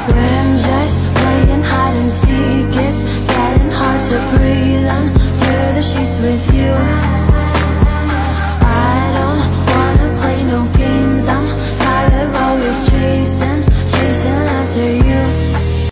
We're just playing hide and seek. It's getting hard to breathe under the sheets with you.